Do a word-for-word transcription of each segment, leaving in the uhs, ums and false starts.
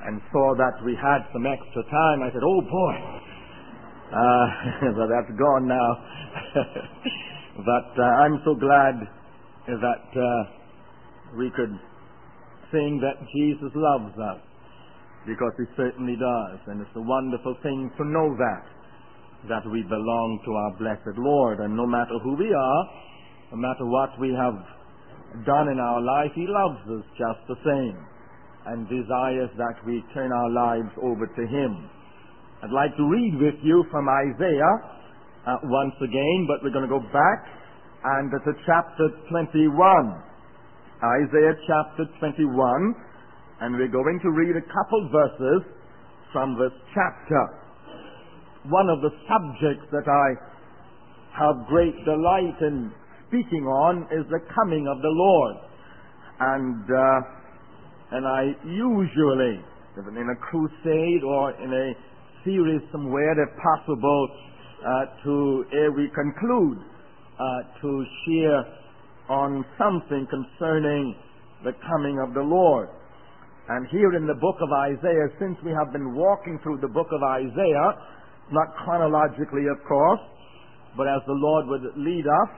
and saw that we had some extra time, I said, oh boy, uh, but that's gone now. But uh, I'm so glad that uh, we could sing that Jesus loves us, because He certainly does. And it's a wonderful thing to know that, that we belong to our blessed Lord. And no matter who we are, no matter what we have done in our life, He loves us just the same and desires that we turn our lives over to Him. I'd like to read with you from Isaiah uh, once again, but we're going to go back and to chapter twenty-one. Isaiah chapter twenty-one, and we're going to read a couple verses from this chapter. One of the subjects that I have great delight in speaking on is the coming of the Lord. And uh, and I usually, in a crusade or in a series somewhere, if possible, uh, to, ere we conclude, uh, to share on something concerning the coming of the Lord. And here in the book of Isaiah, since we have been walking through the book of Isaiah, not chronologically, of course, but as the Lord would lead us,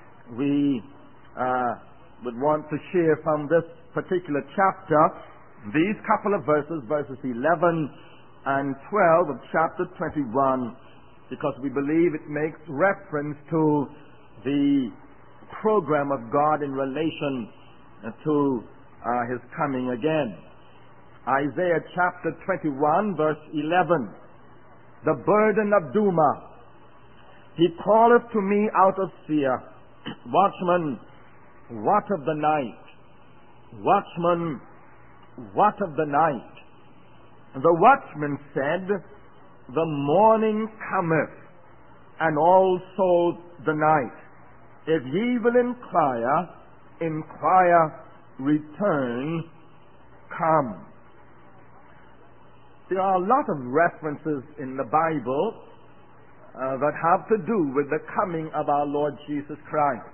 we uh, would want to share from this particular chapter these couple of verses, verses eleven and twelve of chapter twenty-one, because we believe it makes reference to the program of God in relation to uh, His coming again. Isaiah chapter twenty-one, verse eleven. The burden of Duma. He calleth to me out of Seir. Watchman, what of the night? Watchman, what of the night? The watchman said, the morning cometh, and also the night. If ye will inquire, inquire, return, come. There are a lot of references in the Bible uh, that have to do with the coming of our Lord Jesus Christ.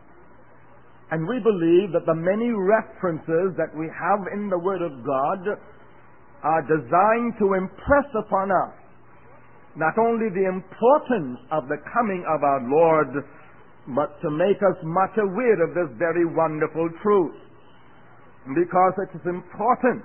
And we believe that the many references that we have in the Word of God are designed to impress upon us not only the importance of the coming of our Lord, but to make us much aware of this very wonderful truth. Because it is important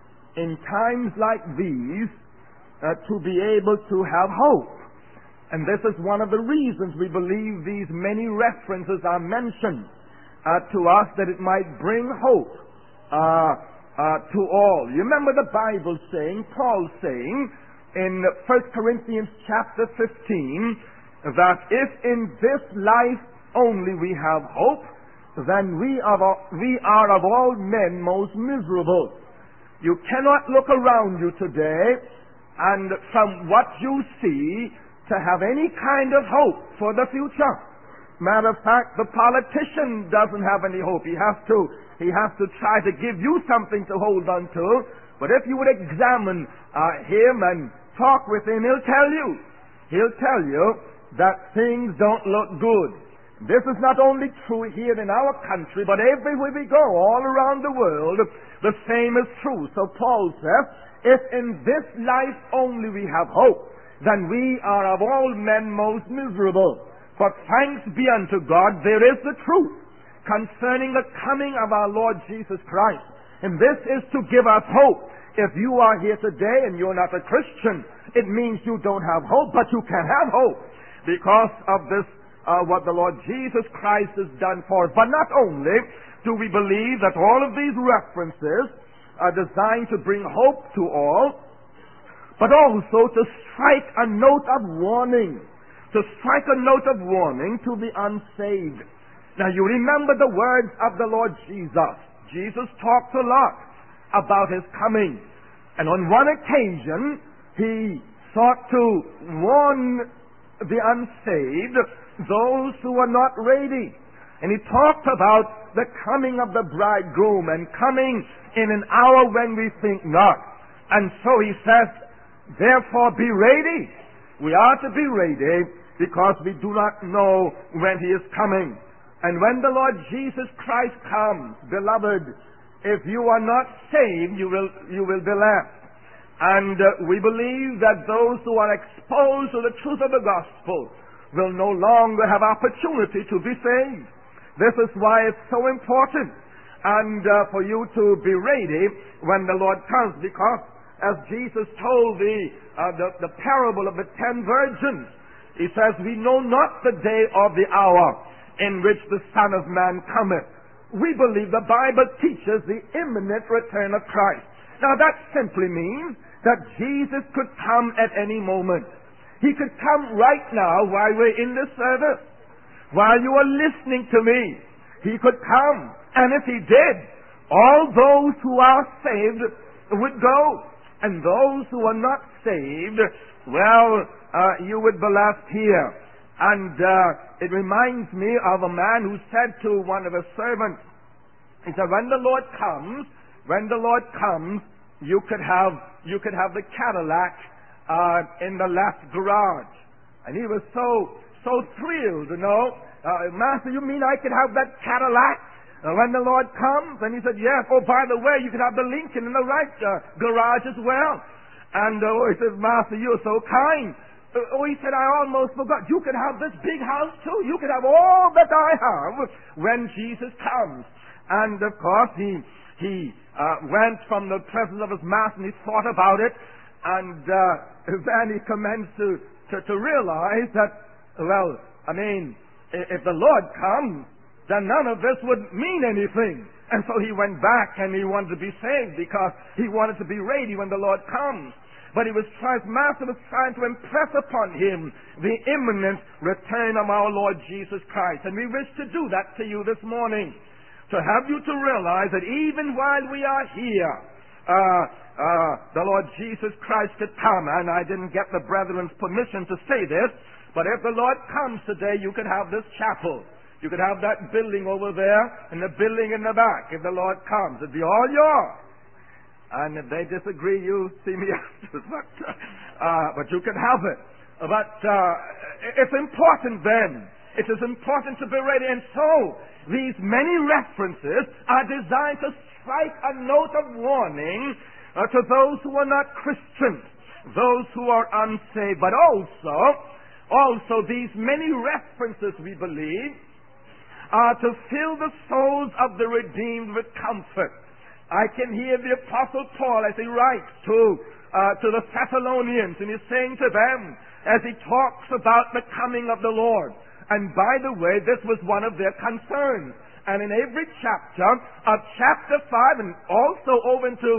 in times like these uh, to be able to have hope. And this is one of the reasons we believe these many references are mentioned uh, to us, that it might bring hope uh, uh, to all. You remember the Bible saying, Paul saying in First Corinthians chapter fifteen, that if in this life only we have hope, then we are, we are of all men most miserable. You cannot look around you today and from what you see to have any kind of hope for the future. Matter of fact, the politician doesn't have any hope. He has to, he has to try to give you something to hold on to. But if you would examine uh, him and talk with him, he'll tell you, he'll tell you that things don't look good. This is not only true here in our country, but everywhere we go, all around the world, the same is true. So Paul says, if in this life only we have hope, then we are of all men most miserable. But thanks be unto God, there is the truth concerning the coming of our Lord Jesus Christ. And this is to give us hope. If you are here today and you're not a Christian, it means you don't have hope, but you can have hope because of this Uh, what the Lord Jesus Christ has done for us. But not only do we believe that all of these references are designed to bring hope to all, but also to strike a note of warning, to strike a note of warning to the unsaved. Now you remember the words of the Lord Jesus. Jesus talked a lot about His coming. And on one occasion, He sought to warn the unsaved, those who are not ready. And He talked about the coming of the bridegroom and coming in an hour when we think not. And so He says, therefore be ready. We are to be ready because we do not know when He is coming. And when the Lord Jesus Christ comes, beloved, if you are not saved, you will, you will be left. And uh, we believe that those who are exposed to the truth of the gospel will no longer have opportunity to be saved. This is why it's so important and uh, for you to be ready when the Lord comes, because as Jesus told the, uh, the, the parable of the ten virgins, he says, we know not the day or the hour in which the Son of Man cometh. We believe the Bible teaches the imminent return of Christ. Now that simply means that Jesus could come at any moment. He could come right now while we're in the service, while you are listening to me. He could come. And if he did, all those who are saved would go. And those who are not saved, well, uh, you would be left here. And uh, it reminds me of a man who said to one of his servants, he said, when the Lord comes, when the Lord comes, you could have, you could have the Cadillac uh, in the left garage. And he was so, so thrilled, you know. Uh, Master, you mean I could have that Cadillac uh, when the Lord comes? And he said, yes. Oh, by the way, you could have the Lincoln in the right uh, garage as well. And uh, oh, he says, Master, you're so kind. Uh, oh, he said, I almost forgot. You could have this big house too. You could have all that I have when Jesus comes. And of course, he he uh, went from the presence of his master and he thought about it. And uh, then he commenced to, to, to realize that, well, I mean, if the Lord comes, then none of this would mean anything. And so he went back and he wanted to be saved because he wanted to be ready when the Lord comes. But he was trying, his master was trying to impress upon him the imminent return of our Lord Jesus Christ. And we wish to do that to you this morning, to have you to realize that even while we are here, uh, uh, the Lord Jesus Christ could come. And I didn't get the brethren's permission to say this, but if the Lord comes today, you could have this chapel. You could have that building over there and the building in the back. If the Lord comes, it'd be all yours. And if they disagree, you see me after. But, uh, but you can have it. But uh, it's important then. It is important to be ready. And so, these many references are designed to strike a note of warning uh, to those who are not Christians, those who are unsaved. But also, also these many references, we believe, are to fill the souls of the redeemed with comfort. I can hear the Apostle Paul as he writes to, uh, to the Thessalonians, and he's saying to them, as he talks about the coming of the Lord. And by the way, this was one of their concerns. And in every chapter of chapter five, and also over into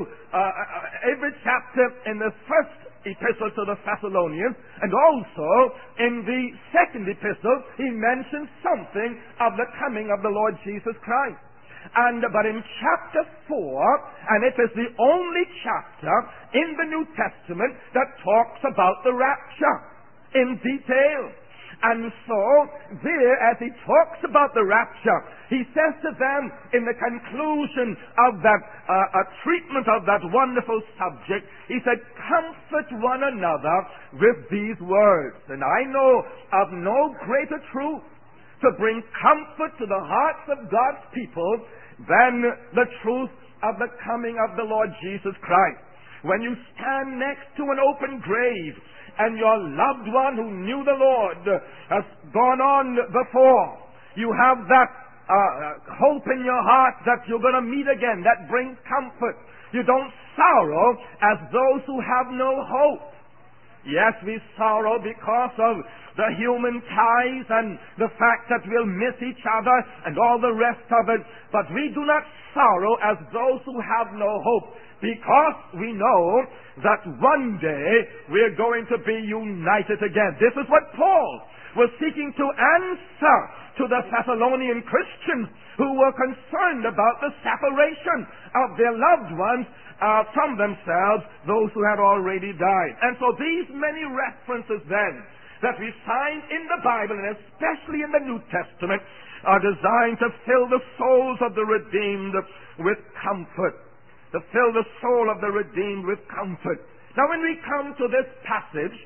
uh, every chapter in the first epistle to the Thessalonians, and also in the second epistle, he mentions something of the coming of the Lord Jesus Christ. And but in chapter four, and it is the only chapter in the New Testament that talks about the rapture in detail. And so, there, as he talks about the rapture, he says to them in the conclusion of that uh, a treatment of that wonderful subject, he said, comfort one another with these words. And I know of no greater truth to bring comfort to the hearts of God's people than the truth of the coming of the Lord Jesus Christ. When you stand next to an open grave, and your loved one who knew the Lord has gone on before, you have that uh, hope in your heart that you're going to meet again. That brings comfort. You don't sorrow as those who have no hope. Yes, we sorrow because of the human ties and the fact that we'll miss each other and all the rest of it. But we do not sorrow as those who have no hope, because we know that one day we're going to be united again. This is what Paul was seeking to answer to the Thessalonian Christians who were concerned about the separation of their loved ones uh, from themselves, those who had already died. And so these many references then that we find in the Bible, and especially in the New Testament, are designed to fill the souls of the redeemed with comfort. To fill the soul of the redeemed with comfort. Now when we come to this passage,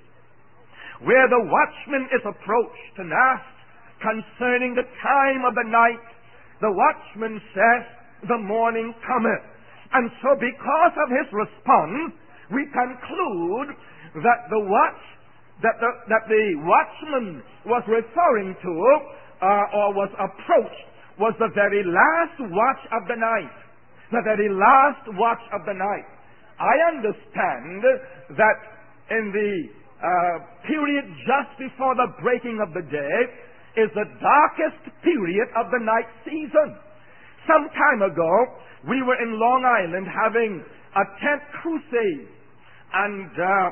where the watchman is approached and asked concerning the time of the night, the watchman says, the morning cometh. And so because of his response, we conclude that the watch, that the, that the watchman was referring to, uh, or was approached, was the very last watch of the night. The very last watch of the night. I understand that in the uh, period just before the breaking of the day is the darkest period of the night season. Some time ago, we were in Long Island having a tent crusade, and uh,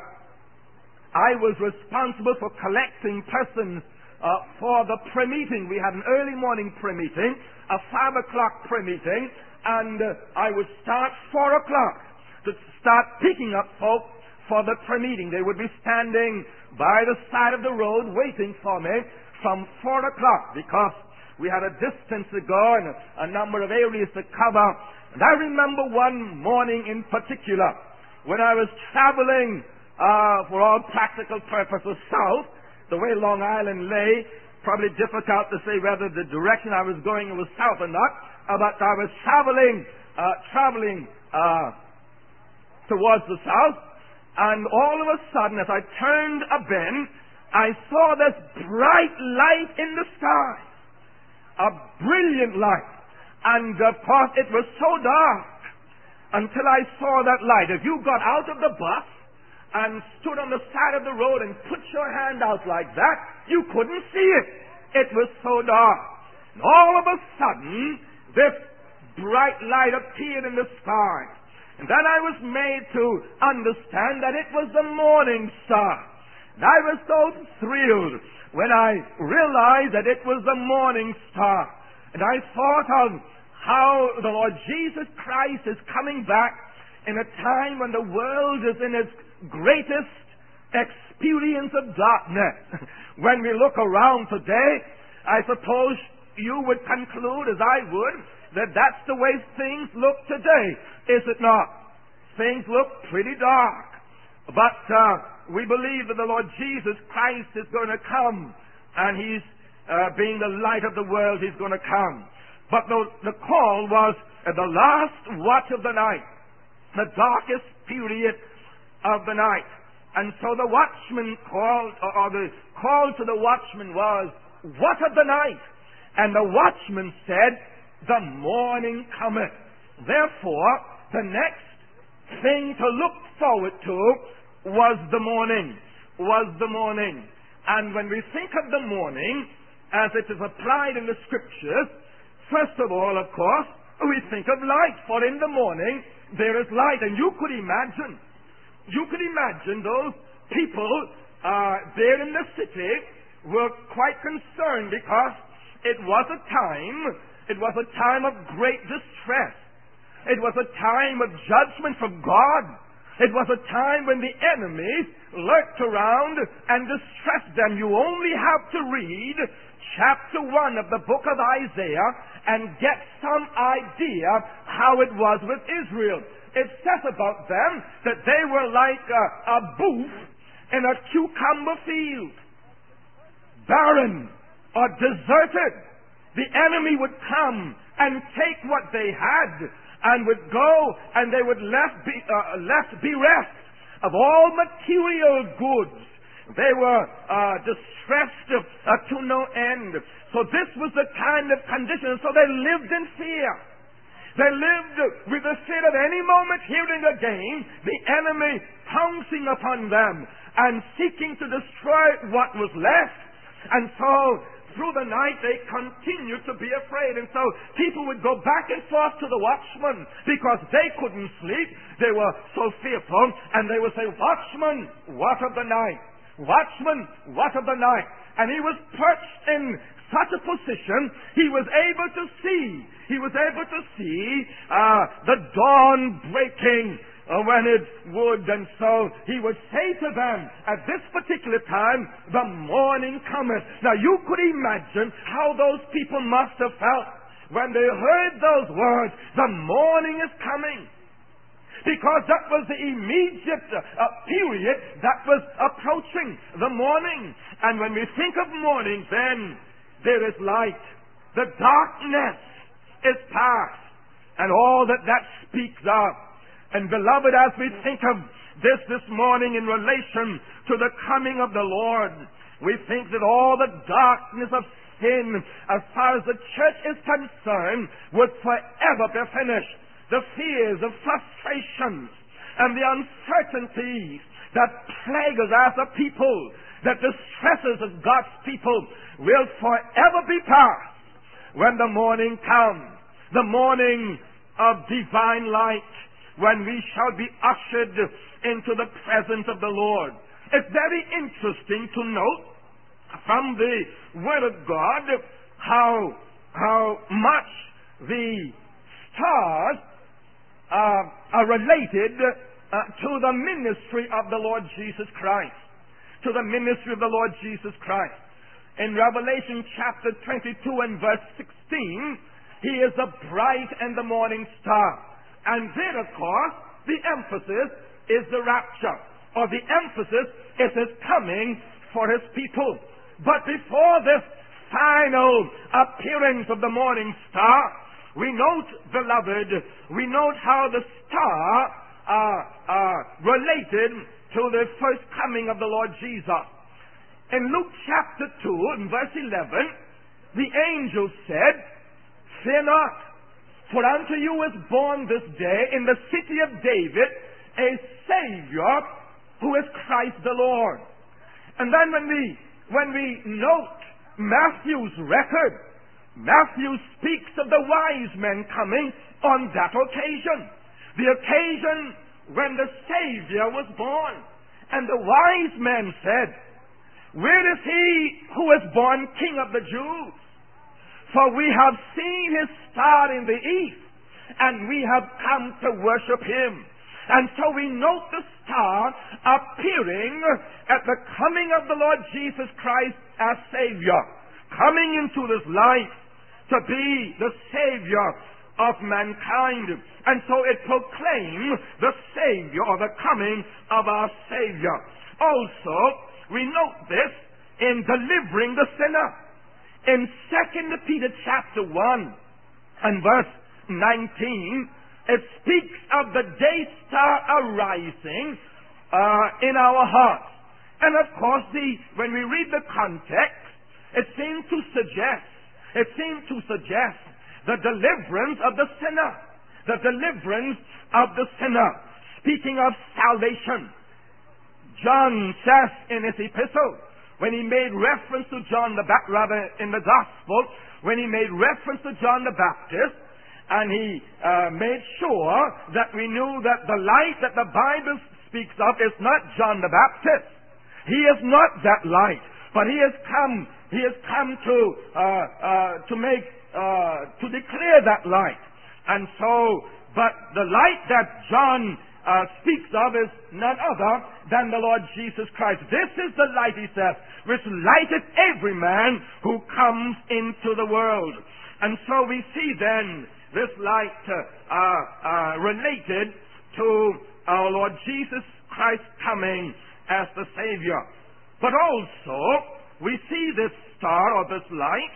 I was responsible for collecting persons uh, for the prayer meeting. We had an early morning prayer meeting, a five o'clock prayer meeting, and uh, I would start four o'clock to start picking up folks for the prayer meeting. They would be standing by the side of the road waiting for me from four o'clock because we had a distance to go and a, a number of areas to cover. And I remember one morning in particular when I was traveling uh, for all practical purposes south, the way Long Island lay, probably difficult to say whether the direction I was going was south or not, uh, but I was traveling, uh, traveling uh, towards the south, and all of a sudden, as I turned a bend, I saw this bright light in the sky. A brilliant light. And of course, it was so dark until I saw that light. If you got out of the bus and stood on the side of the road and put your hand out like that, you couldn't see it. It was so dark. And all of a sudden, this bright light appeared in the sky. And then I was made to understand that it was the morning star. And I was so thrilled when I realized that it was the morning star. And I thought of how the Lord Jesus Christ is coming back in a time when the world is in its greatest experience of darkness. When we look around today, I suppose you would conclude, as I would, that that's the way things look today, is it not? Things look pretty dark. But uh, we believe that the Lord Jesus Christ is going to come, and He's uh, being the light of the world, He's going to come. But the, the call was at the last watch of the night, the darkest period of the night. And so the watchman called, or, or the call to the watchman was, "What of the night?" And the watchman said, "The morning cometh." Therefore, the next thing to look forward to was the morning, was the morning. And when we think of the morning, as it is applied in the Scriptures, first of all, of course, we think of light. For in the morning, there is light. And you could imagine, you could imagine those people uh, there in the city were quite concerned because it was a time, it was a time of great distress. It was a time of judgment from God. It was a time when the enemies lurked around and distressed them. You only have to read chapter one of the book of Isaiah and get some idea how it was with Israel. It says about them that they were like a, a booth in a cucumber field, barren or deserted. The enemy would come and take what they had and would go, and they would left be, uh, left bereft of all material goods. They were uh, distressed uh, to no end. So this was the kind of condition. So they lived in fear. They lived with the fear of any moment hearing again the enemy pouncing upon them and seeking to destroy what was left. And so through the night they continued to be afraid. And so people would go back and forth to the watchman because they couldn't sleep. They were so fearful. And they would say, "Watchman, what of the night? Watchman, what of the night?" And he was perched in such a position, he was able to see, he was able to see uh, the dawn breaking uh, when it would. And so he would say to them, at this particular time, "The morning cometh." Now you could imagine how those people must have felt when they heard those words, "The morning is coming." Because that was the immediate uh, period that was approaching, the morning. And when we think of morning, then there is light. The darkness is past. And all that that speaks of. And beloved, as we think of this this morning in relation to the coming of the Lord. We think that all the darkness of sin, as far as the church is concerned, would forever be finished. The fears, the frustrations, and the uncertainties that plague us as a people, that distresses us God's people, will forever be past when the morning comes, the morning of divine light, when we shall be ushered into the presence of the Lord. It's very interesting to note from the Word of God how, how much the stars uh, are related uh, to the ministry of the Lord Jesus Christ. To the ministry of the Lord Jesus Christ. In Revelation chapter twenty-two and verse sixteen, He is the bright and the morning star. And there, of course, the emphasis is the rapture, or the emphasis is His coming for His people. But before this final appearance of the morning star, we note, beloved, we note how the star uh, uh, related to the first coming of the Lord Jesus. In Luke chapter two, in verse eleven, the angel said, "Fear not, for unto you is born this day in the city of David a Savior, who is Christ the Lord." And then when we when we note Matthew's record, Matthew speaks of the wise men coming on that occasion. The occasion when the Savior was born. And the wise men said, "Where is he who is born King of the Jews? For we have seen his star in the east, and we have come to worship him." And so we note the star appearing at the coming of the Lord Jesus Christ as Savior, coming into this life to be the Savior of mankind. And so it proclaims the Savior, or the coming of our Savior. Also, we note this in delivering the sinner. In Second Peter chapter one and verse nineteen, it speaks of the day star arising uh, in our hearts. And of course, the, when we read the context, it seems to suggest, it seems to suggest the deliverance of the sinner. The deliverance of the sinner. Speaking of salvation, John says in his epistle, when he made reference to John the Baptist, rather in the Gospel, when he made reference to John the Baptist, and he uh, made sure that we knew that the light that the Bible speaks of is not John the Baptist. He is not that light, but he has come. He has come to uh, uh, to make uh, to declare that light. And so, but the light that John uh, speaks of is none other than the Lord Jesus Christ. This is the light, he says, which lighteth every man who comes into the world. And so we see then this light uh, uh, related to our Lord Jesus Christ coming as the Savior. But also, we see this star, or this light,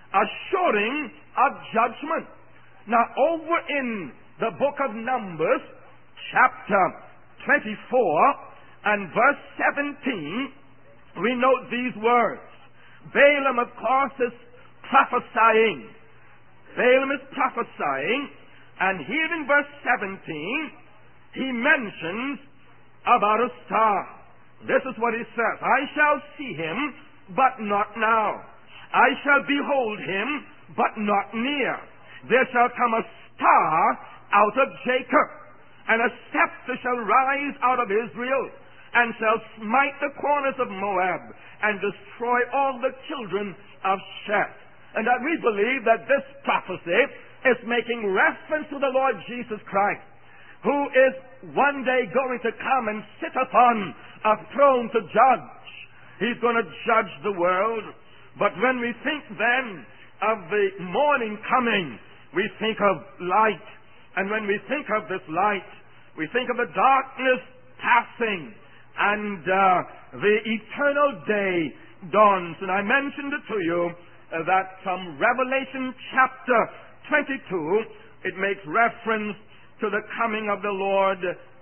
assuring of judgment. Now, over in the book of Numbers, chapter twenty-four and verse seventeen, we note these words. Balaam, of course, is prophesying. Balaam is prophesying, and here in verse seventeen, he mentions about a star. This is what he says: "I shall see him, but not now. I shall behold him, but not near. There shall come a star out of Jacob, and a scepter shall rise out of Israel, and shall smite the corners of Moab, and destroy all the children of Sheth." And that we believe that this prophecy is making reference to the Lord Jesus Christ, who is one day going to come and sit upon a throne to judge. He's going to judge the world. But when we think then of the morning coming, we think of light. And when we think of this light, we think of the darkness passing, and uh, the eternal day dawns. And I mentioned it to you uh, that from Revelation chapter twenty-two, it makes reference to the coming of the Lord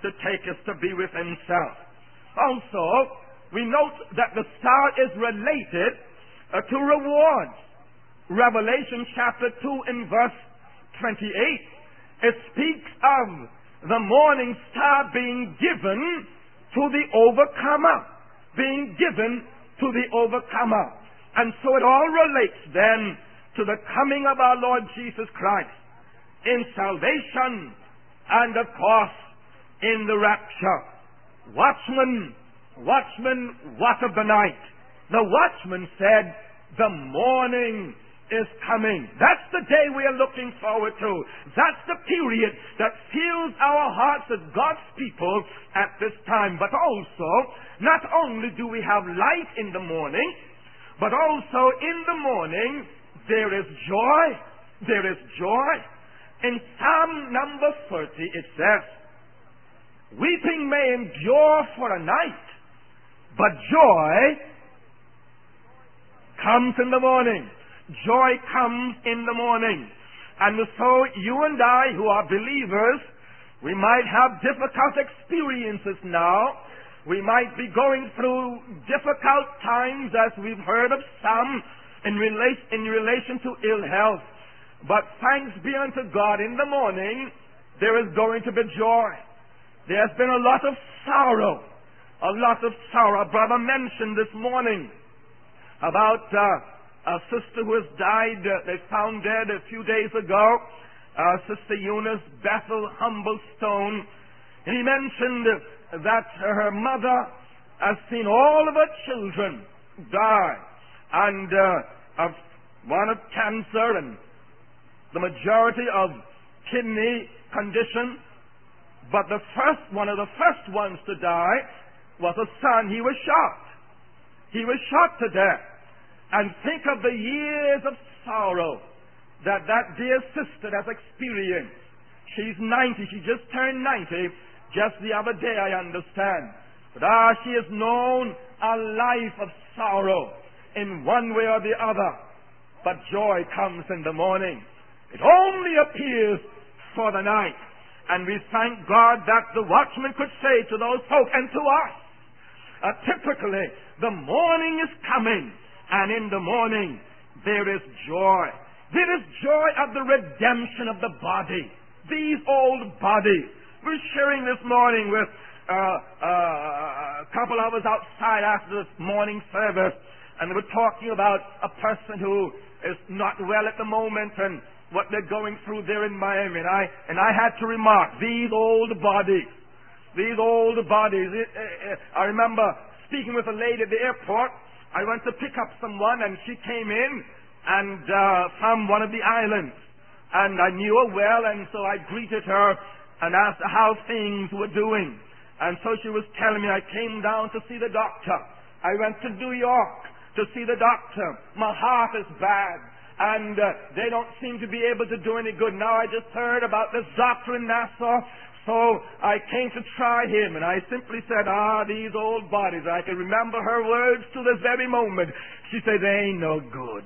to take us to be with himself. Also, we note that the star is related uh, to rewards. Revelation chapter two in verse twenty-eight, it speaks of the morning star being given to the overcomer, being given to the overcomer. And so it all relates then to the coming of our Lord Jesus Christ in salvation and, of course, in the rapture. Watchman, watchman, watch of the night. The watchman said, the morning is coming. That's the day we are looking forward to. That's the period that fills our hearts as God's people at this time. But also, not only do we have light in the morning, but also in the morning there is joy. There is joy. In Psalm number thirty it says, weeping may endure for a night, but joy comes in the morning. Joy comes in the morning. And so you and I who are believers, we might have difficult experiences now. We might be going through difficult times, as we've heard of some, in relation, in relation to ill health. But thanks be unto God, in the morning there is going to be joy. There's been a lot of sorrow. A lot of sorrow. A brother mentioned this morning about uh, a sister who has died, uh, they found dead a few days ago, uh, Sister Eunice Bethel Humblestone. And he mentioned uh, that her mother has seen all of her children die, and uh, of one of cancer and the majority of kidney condition. But the first, one of the first ones to die was a son. He was shot. He was shot to death. And think of the years of sorrow that that dear sister has experienced. She's ninety. She just turned ninety just the other day, I understand. But ah, she has known a life of sorrow in one way or the other. But joy comes in the morning. It only appears for the night. And we thank God that the watchman could say to those folk and to us, uh, typically, the morning is coming. And in the morning, there is joy. There is joy of the redemption of the body. These old bodies. We're sharing this morning with uh, uh, a couple of us outside after this morning service. And they were talking about a person who is not well at the moment and what they're going through there in Miami. And I, and I had to remark, these old bodies. These old bodies. It, it, it, I remember speaking with a lady at the airport. I went to pick up someone, and she came in and uh, from one of the islands. And I knew her well, and so I greeted her and asked her how things were doing. And so she was telling me, I came down to see the doctor. I went to New York to see the doctor. My heart is bad, and uh, they don't seem to be able to do any good. Now I just heard about this doctor in Nassau. So I came to try him, and I simply said, ah, these old bodies. I can remember her words to this very moment. She said, they ain't no good.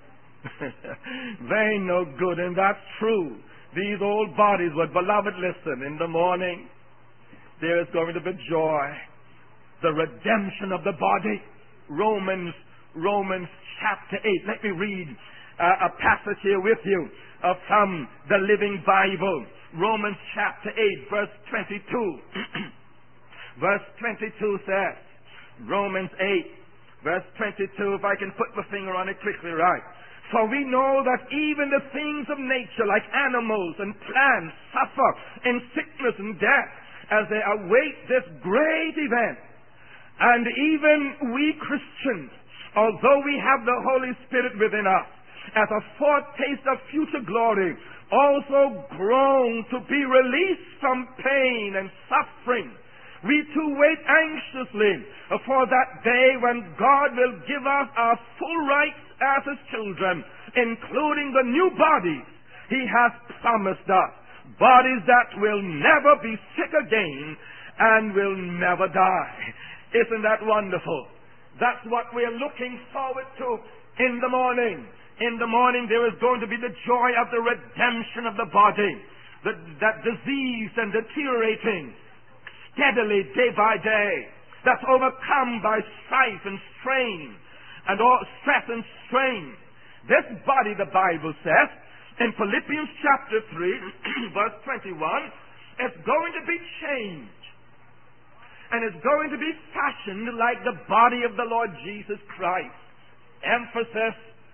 They ain't no good, and that's true. These old bodies, but beloved, listen, in the morning, there is going to be joy. The redemption of the body. Romans, Romans chapter eight. Let me read uh, a passage here with you uh, from the Living Bible. Romans chapter eight, verse twenty-two. Verse twenty-two says, Romans eight, verse twenty-two, if I can put my finger on it quickly, right. For we know that even the things of nature, like animals and plants, suffer in sickness and death as they await this great event. And even we Christians, although we have the Holy Spirit within us, as a foretaste of future glory, also groan to be released from pain and suffering. We too wait anxiously for that day when God will give us our full rights as His children, including the new bodies He has promised us. Bodies that will never be sick again and will never die. Isn't that wonderful? That's what we're looking forward to in the morning. In the morning there is going to be the joy of the redemption of the body. The, that diseased and deteriorating steadily day by day, that's overcome by strife and strain and all stress and strain. This body, the Bible says, in Philippians chapter three, verse twenty-one, is going to be changed. And it's going to be fashioned like the body of the Lord Jesus Christ. Emphasis,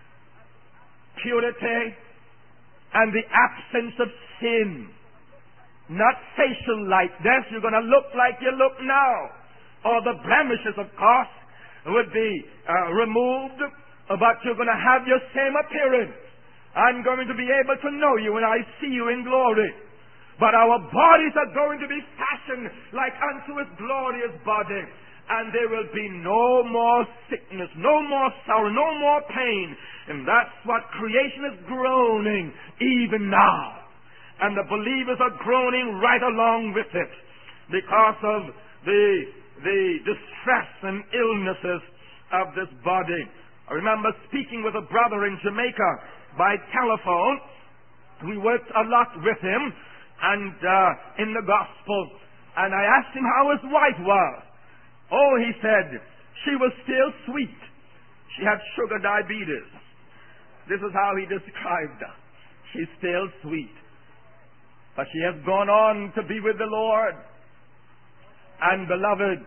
purity, and the absence of sin. Not facial likeness. You're going to look like you look now. All the blemishes, of course, would be uh, removed, but you're going to have your same appearance. I'm going to be able to know you when I see you in glory. But our bodies are going to be fashioned like unto His glorious body. And there will be no more sickness, no more sorrow, no more pain. And that's what creation is groaning even now. And the believers are groaning right along with it because of the, the distress and illnesses of this body. I remember speaking with a brother in Jamaica by telephone. We worked a lot with him and uh, in the gospel, and I asked him how his wife was. Oh, he said, she was still sweet. She had sugar diabetes. This is how he described her. She's still sweet. But she has gone on to be with the Lord. And beloved,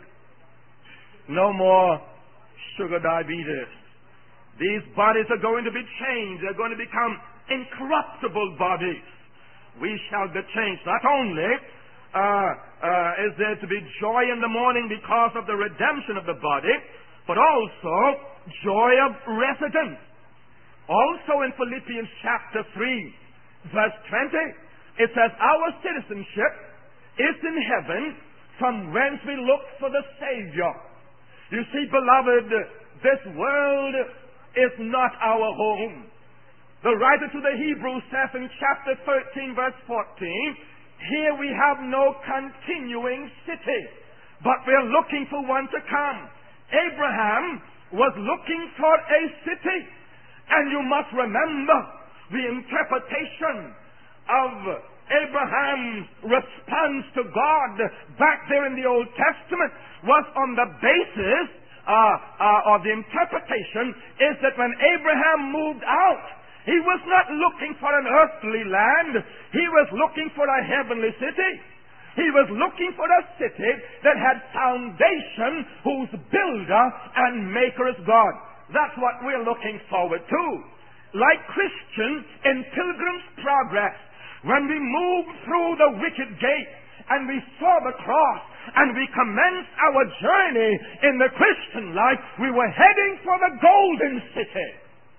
no more sugar diabetes. These bodies are going to be changed. They're going to become incorruptible bodies. We shall be changed. Not only uh, uh, is there to be joy in the morning because of the redemption of the body, but also joy of residence. Also in Philippians chapter three, verse twenty, it says, our citizenship is in heaven, from whence we look for the Savior. You see, beloved, this world is not our home. The writer to the Hebrews says in chapter thirteen, verse fourteen, here we have no continuing city, but we are looking for one to come. Abraham was looking for a city. And you must remember the interpretation of Abraham's response to God back there in the Old Testament was on the basis uh, uh, of the interpretation is that when Abraham moved out, he was not looking for an earthly land. He was looking for a heavenly city. He was looking for a city that had foundation, whose builder and maker is God. That's what we're looking forward to. Like Christians in Pilgrim's Progress, when we moved through the wicket gate and we saw the cross and we commenced our journey in the Christian life, we were heading for the golden city.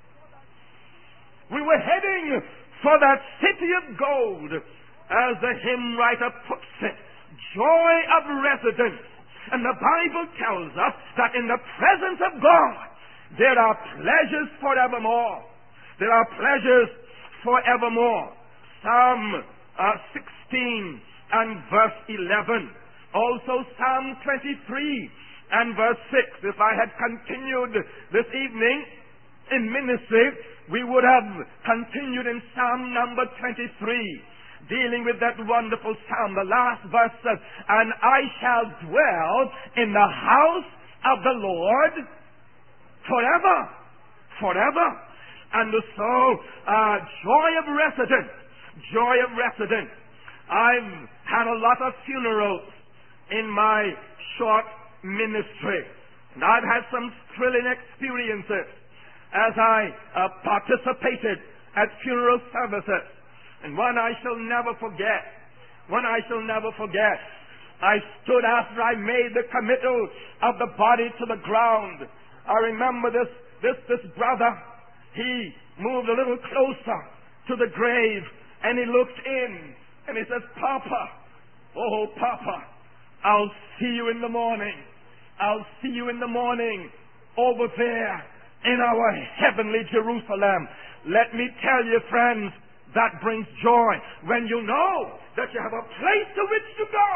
We were heading for that city of gold, as the hymn writer puts it, joy of residence. And the Bible tells us that in the presence of God, there are pleasures forevermore. There are pleasures forevermore. Psalm uh, sixteen and verse eleven. Also Psalm twenty-three and verse six. If I had continued this evening in ministry, we would have continued in Psalm number twenty-three, dealing with that wonderful psalm. The last verse says, and I shall dwell in the house of the Lord forever. Forever. And so, uh, joy of residence. Joy of residence. I've had a lot of funerals in my short ministry. And I've had some thrilling experiences as I uh, participated at funeral services. And one I shall never forget. One I shall never forget. I stood after I made the committal of the body to the ground. I remember this, this, this brother. He moved a little closer to the grave and he looked in and he says, Papa, oh Papa, I'll see you in the morning. I'll see you in the morning over there in our heavenly Jerusalem. Let me tell you, friends, that brings joy when you know that you have a place to which to go.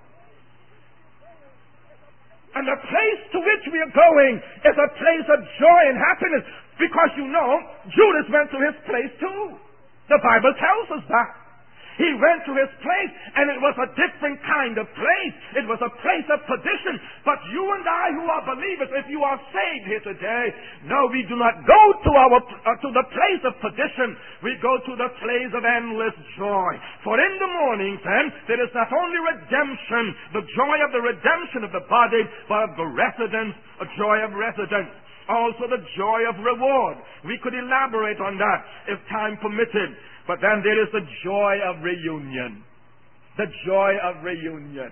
And the place to which we are going is a place of joy and happiness, because you know Judas went to his place too. The Bible tells us that. He went to his place, and it was a different kind of place. It was a place of perdition. But you and I who are believers, if you are saved here today, no, we do not go to our uh, to the place of perdition. We go to the place of endless joy. For in the morning, then, there is not only redemption, the joy of the redemption of the body, but of the residence, a joy of residence. Also the joy of reward. We could elaborate on that if time permitted. But then there is the joy of reunion. The joy of reunion.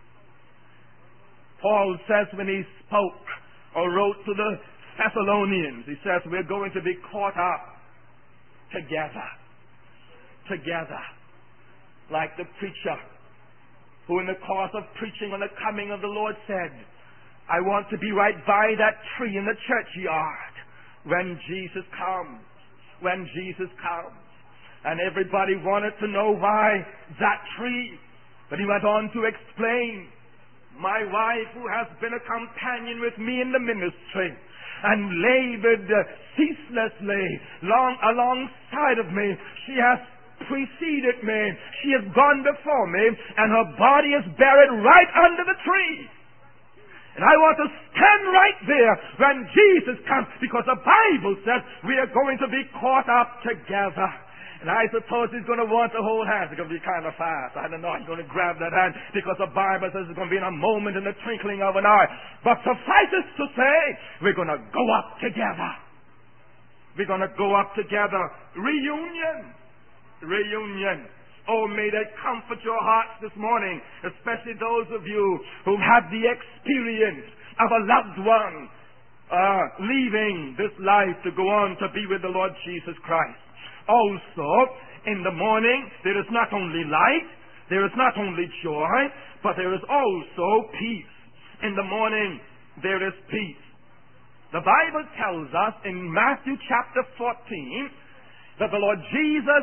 Paul says when he spoke or wrote to the Thessalonians, he says we're going to be caught up together. Together. Like the preacher who in the course of preaching on the coming of the Lord said, I want to be right by that tree in the churchyard when Jesus comes. When Jesus comes. And everybody wanted to know why that tree. But he went on to explain, my wife who has been a companion with me in the ministry and labored ceaselessly long alongside of me, she has preceded me. She has gone before me, and her body is buried right under the tree. And I want to stand right there when Jesus comes, because the Bible says we are going to be caught up together. And I suppose he's going to want to hold hands. It's going to be kind of fast. I don't know. He's going to grab that hand because the Bible says it's going to be in a moment, in the twinkling of an eye. But suffice it to say, we're going to go up together. We're going to go up together. Reunion. Reunion. Oh, may that comfort your hearts this morning, especially those of you who've had the experience of a loved one uh, leaving this life to go on to be with the Lord Jesus Christ. Also, in the morning, there is not only light, there is not only joy, but there is also peace. In the morning, there is peace. The Bible tells us in Matthew chapter fourteen that the Lord Jesus,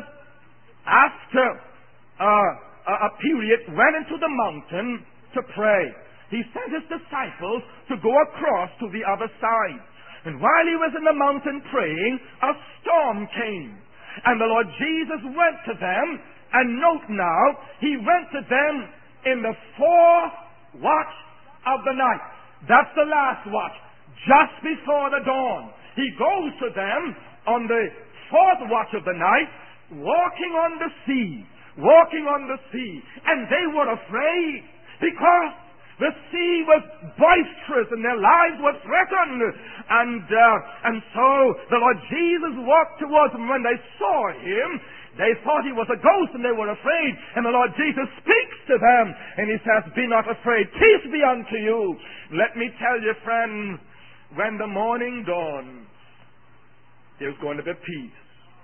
after uh, a period, went into the mountain to pray. He sent his disciples to go across to the other side. And while he was in the mountain praying, a storm came. And the Lord Jesus went to them, and note now, he went to them in the fourth watch of the night. That's the last watch, just before the dawn. He goes to them on the fourth watch of the night, walking on the sea, walking on the sea. And they were afraid because the sea was boisterous and their lives were threatened. And uh, and so the Lord Jesus walked towards them. When they saw him, they thought he was a ghost and they were afraid. And the Lord Jesus speaks to them and he says, be not afraid. Peace be unto you. Let me tell you, friends, when the morning dawns, there's going to be peace.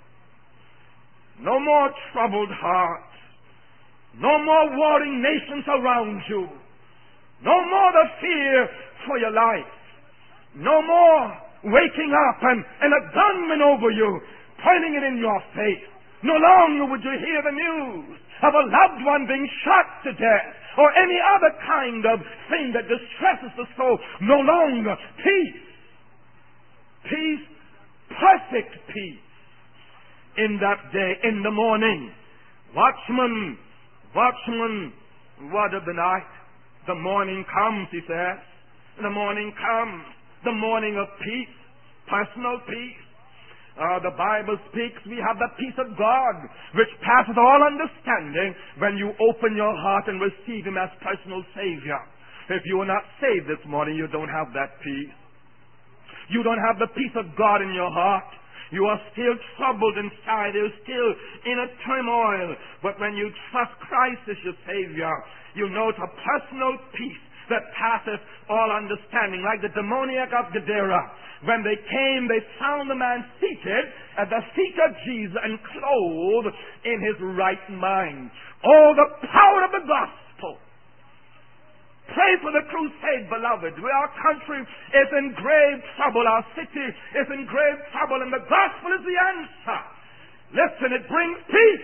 No more troubled hearts. No more warring nations around you. No more the fear for your life. No more waking up and, and a gunman over you, pointing it in your face. No longer would you hear the news of a loved one being shot to death or any other kind of thing that distresses the soul. No longer. Peace. Peace. Perfect peace. In that day, in the morning. Watchman, watchman, word of the night. The morning comes, he says. The morning comes. The morning of peace. Personal peace. Uh, the Bible speaks, we have the peace of God, which passes all understanding when you open your heart and receive him as personal Savior. If you are not saved this morning, you don't have that peace. You don't have the peace of God in your heart. You are still troubled inside. You're still in a turmoil. But when you trust Christ as your Savior, you know it's a personal peace that passeth all understanding. Like the demoniac of Gadara. When they came, they found the man seated at the feet of Jesus and clothed in his right mind. Oh, the power of the gospel. Pray for the crusade, beloved. Our country is in grave trouble. Our city is in grave trouble, and the gospel is the answer. Listen, it brings peace,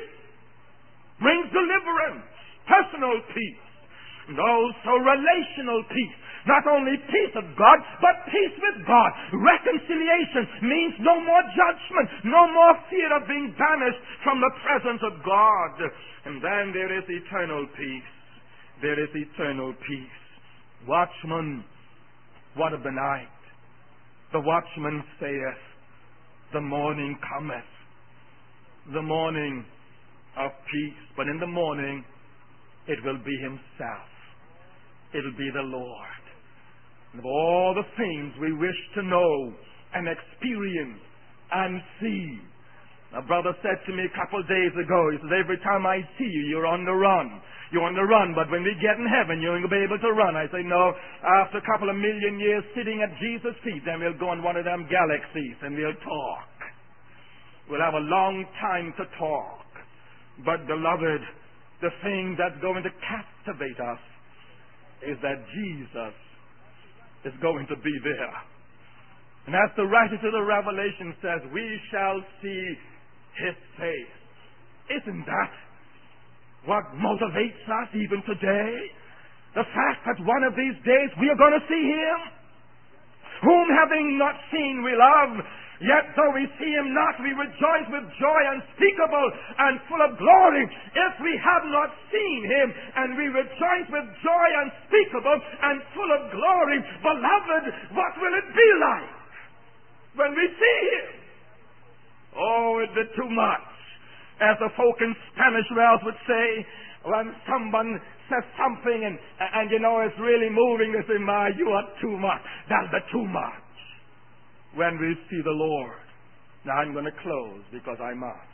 brings deliverance, personal peace, and also relational peace. Not only peace of God, but peace with God. Reconciliation means no more judgment, no more fear of being banished from the presence of God. And then there is eternal peace. There is eternal peace. Watchman, what of the night? The watchman saith, the morning cometh. The morning of peace. But in the morning, it will be himself. It'll be the Lord. And of all the things we wish to know and experience and see. A brother said to me a couple of days ago, he said, every time I see you, you're on the run. You're on the run, but when we get in heaven, you're going to be able to run. I say, no, after a couple of million years sitting at Jesus' feet, then we'll go on one of them galaxies and we'll talk. We'll have a long time to talk. But beloved, the thing that's going to captivate us is that Jesus is going to be there. And as the writer to the Revelation says, we shall see his face. Isn't that what motivates us even today? The fact that one of these days we are going to see him, whom having not seen we love. Yet though we see him not, we rejoice with joy unspeakable and full of glory. If we have not seen him, and we rejoice with joy unspeakable and full of glory, beloved, what will it be like when we see him? Oh, it'd be too much. As the folk in Spanish Wells would say, when someone says something and, and you know it's really moving, they say, my, you are too much. That'll be too much when we see the Lord. Now I'm going to close because I must.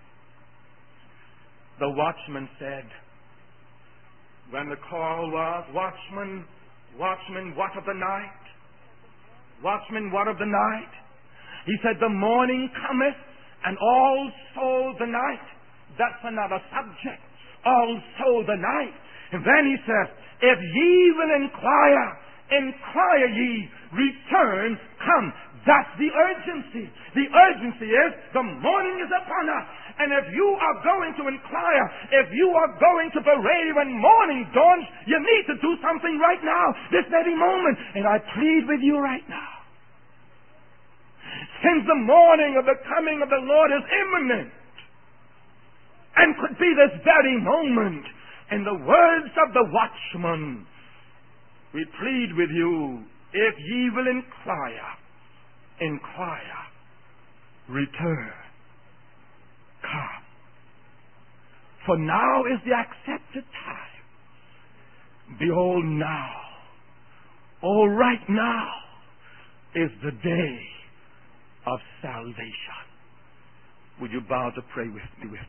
The watchman said, when the call was, watchman, watchman, what of the night? Watchman, what of the night? He said, the morning cometh, and also the night. That's another subject. Also the night. And then he says, if ye will inquire, inquire ye, return, come. That's the urgency. The urgency is the morning is upon us. And if you are going to inquire, if you are going to be ready when morning dawns, you need to do something right now, this very moment. And I plead with you right now. Since the morning of the coming of the Lord is imminent, and could be this very moment, in the words of the watchman, we plead with you, if ye will inquire, inquire, return, come. For now is the accepted time. Behold now, oh right now is the day of salvation. Would you bow to pray with me with